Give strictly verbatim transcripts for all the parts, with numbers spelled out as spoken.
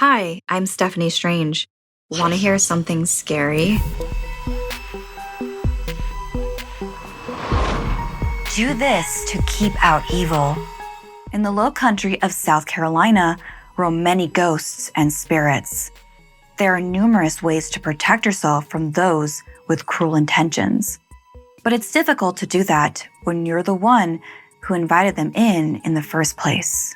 Hi, I'm Stephanie Strange. Want to hear something scary? Do this to keep out evil. In the low country of South Carolina roam many ghosts and spirits. There are numerous ways to protect yourself from those with cruel intentions. But it's difficult to do that when you're the one who invited them in in the first place.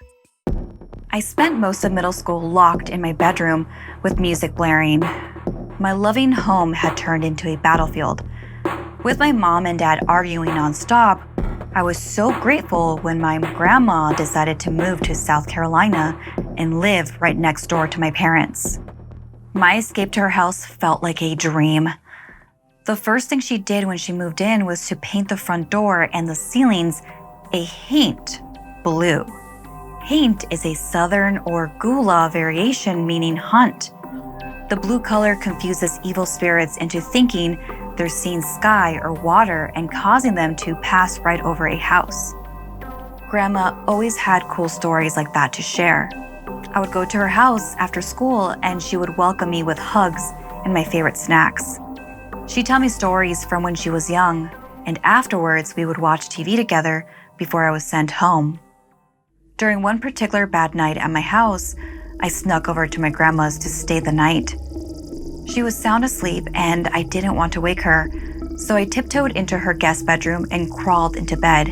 I spent most of middle school locked in my bedroom with music blaring. My loving home had turned into a battlefield. With my mom and dad arguing nonstop, I was so grateful when my grandma decided to move to South Carolina and live right next door to my parents. My escape to her house felt like a dream. The first thing she did when she moved in was to paint the front door and the ceilings a haint blue. Haint is a Southern or Gula variation meaning hunt. The blue color confuses evil spirits into thinking they're seeing sky or water and causing them to pass right over a house. Grandma always had cool stories like that to share. I would go to her house after school and she would welcome me with hugs and my favorite snacks. She'd tell me stories from when she was young, and afterwards we would watch T V together before I was sent home. During one particular bad night at my house, I snuck over to my grandma's to stay the night. She was sound asleep and I didn't want to wake her, so I tiptoed into her guest bedroom and crawled into bed.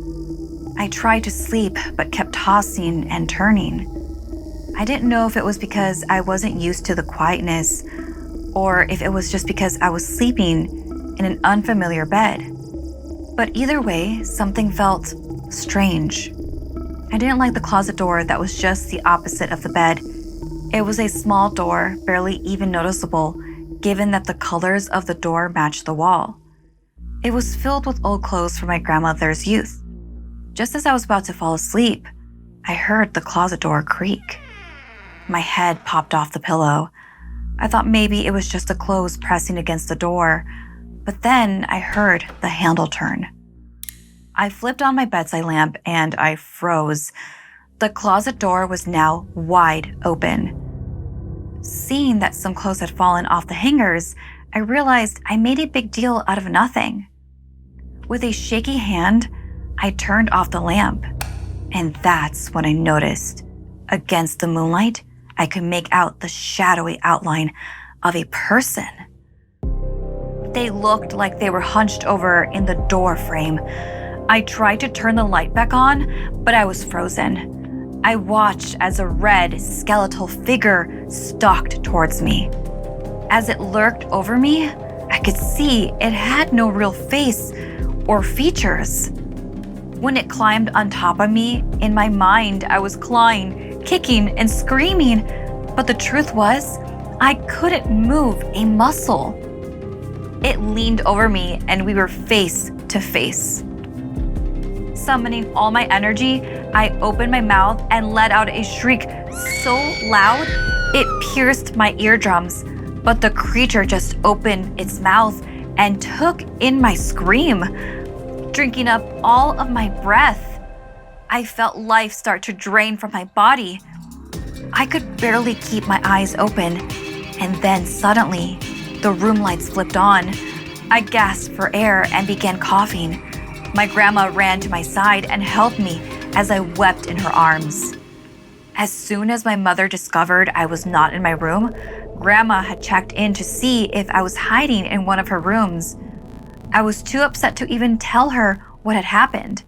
I tried to sleep but kept tossing and turning. I didn't know if it was because I wasn't used to the quietness or if it was just because I was sleeping in an unfamiliar bed. But either way, something felt strange. I didn't like the closet door that was just the opposite of the bed. It was a small door, barely even noticeable, given that the colors of the door matched the wall. It was filled with old clothes from my grandmother's youth. Just as I was about to fall asleep, I heard the closet door creak. My head popped off the pillow. I thought maybe it was just the clothes pressing against the door, but then I heard the handle turn. I flipped on my bedside lamp and I froze. The closet door was now wide open. Seeing that some clothes had fallen off the hangers, I realized I made a big deal out of nothing. With a shaky hand, I turned off the lamp, and that's when I noticed. Against the moonlight, I could make out the shadowy outline of a person. They looked like they were hunched over in the door frame. I tried to turn the light back on, but I was frozen. I watched as a red, skeletal figure stalked towards me. As it lurked over me, I could see it had no real face or features. When it climbed on top of me, in my mind, I was clawing, kicking, and screaming, but the truth was, I couldn't move a muscle. It leaned over me and we were face to face. Summoning all my energy, I opened my mouth and let out a shriek so loud it pierced my eardrums, but the creature just opened its mouth and took in my scream, drinking up all of my breath. I felt life start to drain from my body. I could barely keep my eyes open, and then suddenly, the room lights flipped on. I gasped for air and began coughing. My grandma ran to my side and helped me as I wept in her arms. As soon as my mother discovered I was not in my room, Grandma had checked in to see if I was hiding in one of her rooms. I was too upset to even tell her what had happened.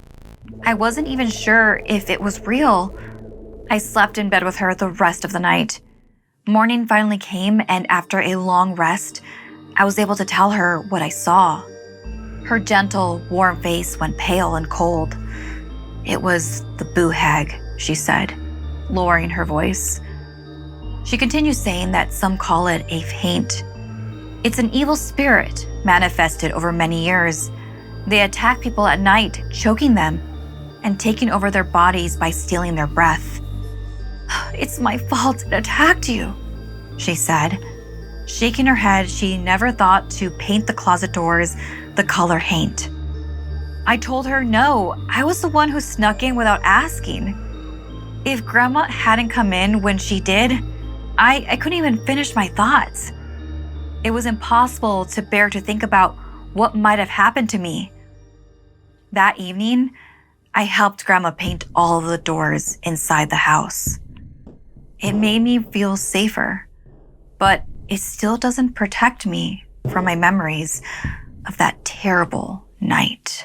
I wasn't even sure if it was real. I slept in bed with her the rest of the night. Morning finally came, and after a long rest, I was able to tell her what I saw. Her gentle, warm face went pale and cold. "It was the boo hag," she said, lowering her voice. She continued saying that some call it a haint. It's an evil spirit manifested over many years. They attack people at night, choking them and taking over their bodies by stealing their breath. "It's my fault it attacked you," she said. Shaking her head, she never thought to paint the closet doors the color haint. I told her no, I was the one who snuck in without asking. If Grandma hadn't come in when she did, I, I couldn't even finish my thoughts. It was impossible to bear to think about what might have happened to me. That evening, I helped Grandma paint all of the doors inside the house. It made me feel safer, but it still doesn't protect me from my memories of that terrible night.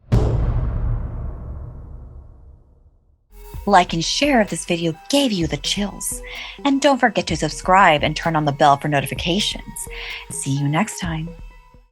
Like and share if this video gave you the chills. And don't forget to subscribe and turn on the bell for notifications. See you next time.